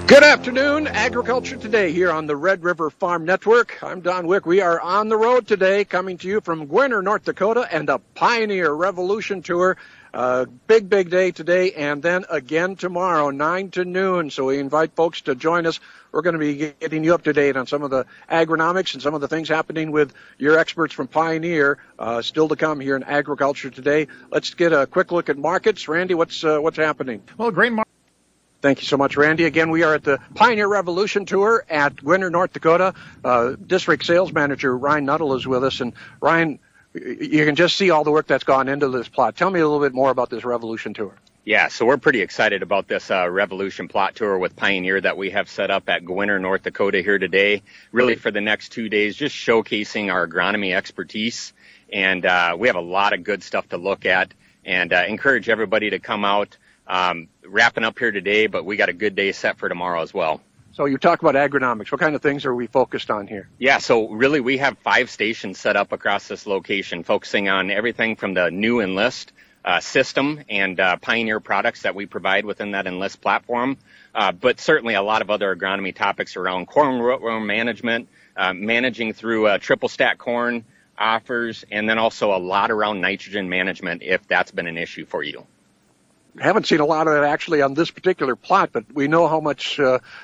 Good afternoon, Agriculture Today here on the Red River Farm Network. I'm Don Wick. We are on the road today, coming to you from Gwinner, North Dakota, and the Pioneer Revolution Tour. Big day today, and then again tomorrow, 9 to noon. So we invite folks to join us. We're going to be getting you up to date on some of the agronomics and some of the things happening with your experts from Pioneer. Still to come here in Agriculture Today. Let's get a quick look at markets. Randy, what's happening? Well, grain market. Thank you so much, Randy. Again, we are at the Pioneer Revolution Tour at Gwinner, North Dakota. District Sales Manager Ryan Nuttall is with us. And Ryan, you can just see all the work that's gone into this plot. Tell me a little bit more about this Revolution Tour. Yeah, so we're pretty excited about this Revolution Plot Tour with Pioneer that we have set up at Gwinner, North Dakota here today, really for the next 2 days, just showcasing our agronomy expertise. And we have a lot of good stuff to look at, and encourage everybody to come out. Wrapping up here today, but we got a good day set for tomorrow as well. So you talk about agronomics. What kind of things are we focused on here? Yeah, so really we have 5 stations set up across this location, focusing on everything from the new Enlist system and Pioneer products that we provide within that Enlist platform, but certainly a lot of other agronomy topics around corn rootworm management, managing through triple stack corn offers, and then also a lot around nitrogen management if that's been an issue for you. Haven't seen a lot of that actually on this particular plot, but we know how much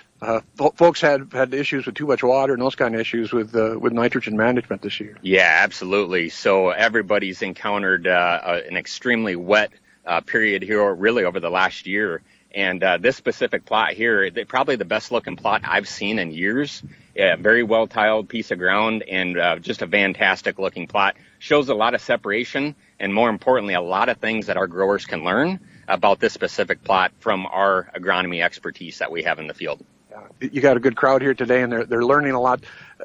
folks had issues with too much water and those kind of issues with nitrogen management this year. Yeah, absolutely. So everybody's encountered an extremely wet period here, really over the last year. And this specific plot here, probably the best looking plot I've seen in years. Very well tiled piece of ground, and just a fantastic looking plot. Shows a lot of separation, and more importantly, a lot of things that our growers can learn about this specific plot from our agronomy expertise that we have in the field. You got a good crowd here today, and they're learning a lot.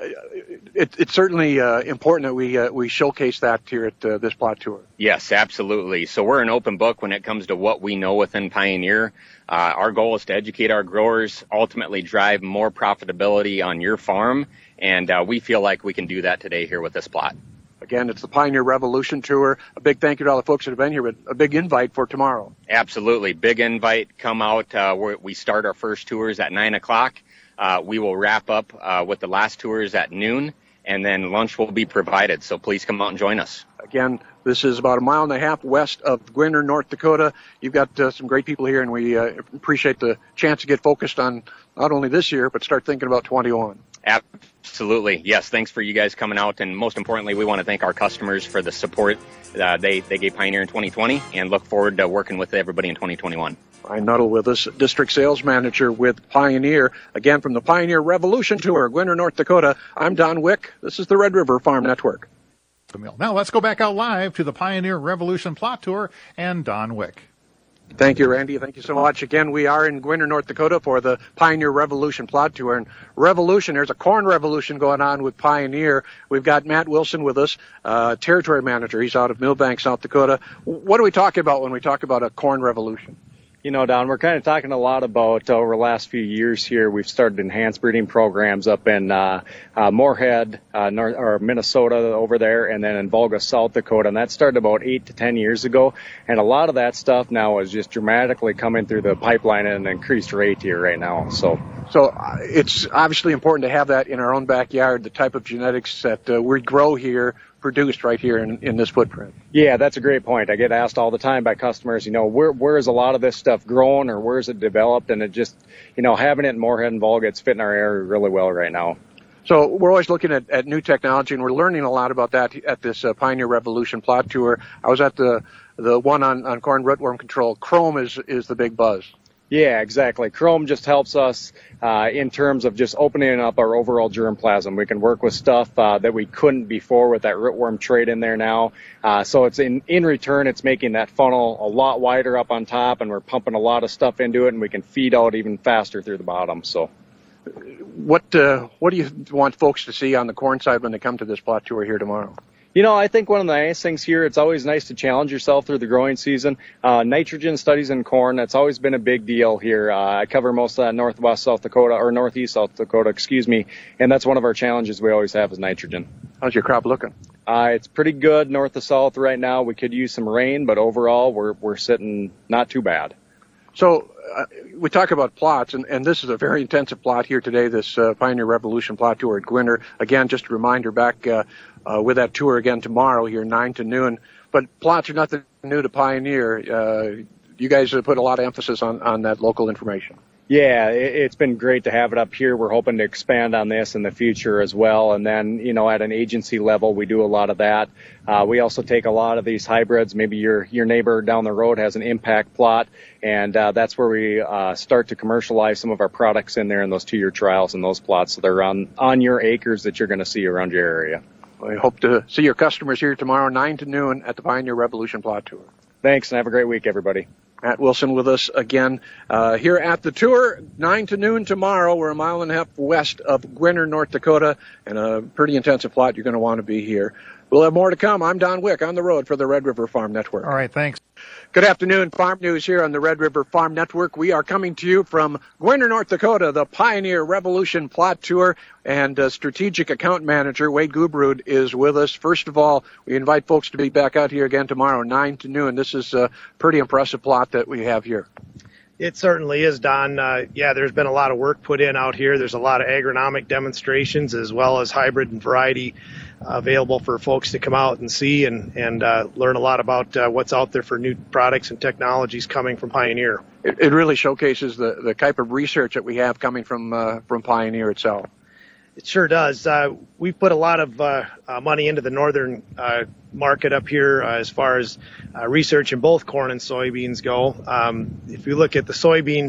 It's certainly important that we showcase that here at this plot tour. Yes, absolutely. So we're an open book when it comes to what we know within Pioneer. Our goal is to educate our growers, ultimately drive more profitability on your farm, and we feel like we can do that today here with this plot. Again, it's the Pioneer Revolution Tour. A big thank you to all the folks that have been here, but a big invite for tomorrow. Absolutely. Big invite. Come out. We start our first tours at 9 o'clock. We will wrap up with the last tours at noon, and then lunch will be provided. So please come out and join us. Again, this is about 1.5 miles west of Gwinner, North Dakota. You've got some great people here, and we appreciate the chance to get focused on not only this year, but start thinking about 21. Absolutely. Yes, thanks for you guys coming out. And most importantly, we want to thank our customers for the support they gave Pioneer in 2020, and look forward to working with everybody in 2021. Ryan Nuttall with us, District Sales Manager with Pioneer. Again, from the Pioneer Revolution Tour, Gwinner, North Dakota, I'm Don Wick. This is the Red River Farm Network. Now let's go back out live to the Pioneer Revolution Plot Tour and Don Wick. Thank you, Randy. Thank you so much. Again, we are in Gwinner, North Dakota for the Pioneer Revolution Plot Tour. And Revolution, there's a corn revolution going on with Pioneer. We've got Matt Wilson with us, Territory Manager. He's out of Millbank, South Dakota. What are we talking about when we talk about a corn revolution? You know, Don, we're kind of talking a lot about over the last few years here. We've started enhanced breeding programs up in Moorhead, Minnesota over there, and then in Volga, South Dakota. And that started about 8 to 10 years ago. And a lot of that stuff now is just dramatically coming through the pipeline at an increased rate here right now. So it's obviously important to have that in our own backyard, the type of genetics that we grow here, produced right here in this footprint. Yeah, that's a great point. I get asked all the time by customers, where is a lot of this stuff grown, or where is it developed? And it just, having it in Moorhead and Volga, it's fitting our area really well right now. So we're always looking at new technology, and we're learning a lot about that at this Pioneer Revolution Plot Tour. I was at the one on corn rootworm control. Chrome is the big buzz. Yeah, exactly. Chrome just helps us in terms of just opening up our overall germplasm. We can work with stuff that we couldn't before with that rootworm trait in there now. So it's in return, it's making that funnel a lot wider up on top, and we're pumping a lot of stuff into it, and we can feed out even faster through the bottom. So, what do you want folks to see on the corn side when they come to this plot tour here tomorrow? I think one of the nice things here, it's always nice to challenge yourself through the growing season. Nitrogen studies in corn, that's always been a big deal here. I cover most of that northeast South Dakota, and that's one of our challenges we always have is nitrogen. How's your crop looking? It's pretty good north to south right now. We could use some rain, but overall we're sitting not too bad. So we talk about plots, and this is a very intensive plot here today, this Pioneer Revolution plot tour at Gwinner. Again, just a reminder, back with that tour again tomorrow here, 9 to noon. But plots are nothing new to Pioneer. You guys have put a lot of emphasis on that local information. Yeah, it's been great to have it up here. We're hoping to expand on this in the future as well. And then, at an agency level, we do a lot of that. We also take a lot of these hybrids. Maybe your neighbor down the road has an impact plot, and that's where we start to commercialize some of our products in there in those 2-year trials and those plots. So they're on your acres that you're going to see around your area. I hope to see your customers here tomorrow, 9 to noon at the Pioneer Revolution plot tour. Thanks, and have a great week, everybody. Matt Wilson with us again here at the tour, 9 to noon tomorrow. We're a mile and a half west of Gwinner, North Dakota, and a pretty intensive plot. You're going to want to be here. We'll have more to come. I'm Don Wick on the road for the Red River Farm Network. All right, thanks. Good afternoon. Farm News here on the Red River Farm Network. We are coming to you from Gwinner, North Dakota, the Pioneer Revolution plot tour, and Strategic Account Manager Wade Gubrud is with us. First of all, we invite folks to be back out here again tomorrow, 9 to noon. This is a pretty impressive plot that we have here. It certainly is, Don. There's been a lot of work put in out here. There's a lot of agronomic demonstrations as well as hybrid and variety available for folks to come out and see and learn a lot about what's out there for new products and technologies coming from Pioneer. It really showcases the type of research that we have coming from Pioneer itself. It sure does. We've put a lot of money into the northern market up here as far as research in both corn and soybeans go. If you look at the soybean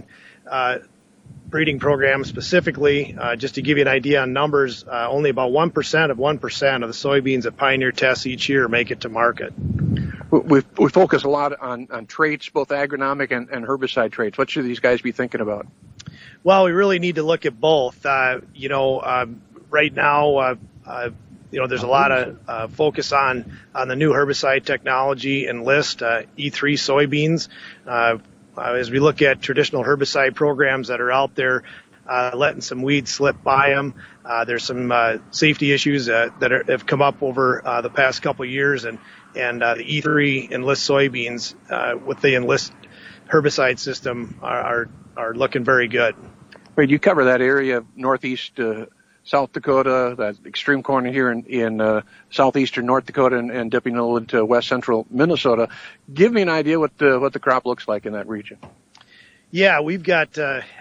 breeding program specifically, just to give you an idea on numbers, only about 1% of the soybeans that Pioneer tests each year make it to market. We focus a lot on traits, both agronomic and herbicide traits. What should these guys be thinking about? Well, we really need to look at both. Right now, there's a lot of focus on the new herbicide technology and list E3 soybeans. As we look at traditional herbicide programs that are out there, letting some weeds slip by them. There's some safety issues that have come up over the past couple of years, and the E3 Enlist soybeans with the Enlist herbicide system are looking very good. Wait, you cover that area of northeast South Dakota, that extreme corner here in southeastern North Dakota and dipping a little into west central Minnesota. Give me an idea what the crop looks like in that region. Yeah, we've got,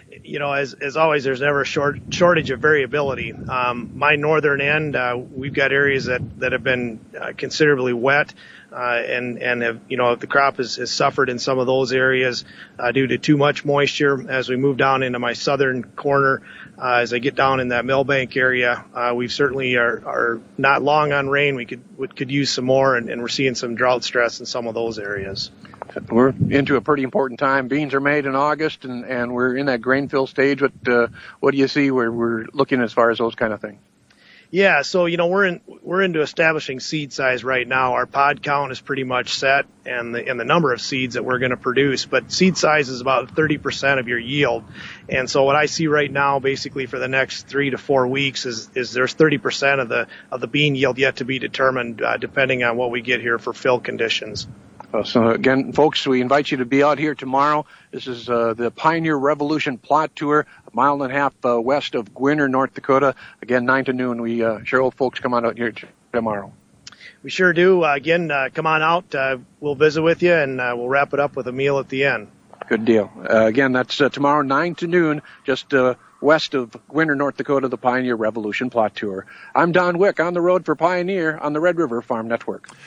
as always, there's never a shortage of variability. My northern end, we've got areas that have been considerably wet, and have, the crop has suffered in some of those areas due to too much moisture. As we move down into my southern corner, as I get down in that Millbank area, we certainly are not long on rain. We could use some more, and we're seeing some drought stress in some of those areas. We're into a pretty important time. Beans are made in August, and we're in that grain fill stage. What do you see where we're looking as far as those kind of things? Yeah, so we're into establishing seed size right now. Our pod count is pretty much set, and the number of seeds that we're going to produce. But seed size is about 30% of your yield, and so what I see right now, basically for the next 3 to 4 weeks, is there's 30% of the bean yield yet to be determined, depending on what we get here for fill conditions. So again, folks, we invite you to be out here tomorrow. This is the Pioneer Revolution plot tour, a mile and a half west of Gwinner, North Dakota. Again, 9 to noon. We sure hope folks come on out here tomorrow. We sure do. Come on out. We'll visit with you, and we'll wrap it up with a meal at the end. Good deal. Again, that's tomorrow, 9 to noon, just west of Gwinner, North Dakota, the Pioneer Revolution plot tour. I'm Don Wick on the road for Pioneer on the Red River Farm Network.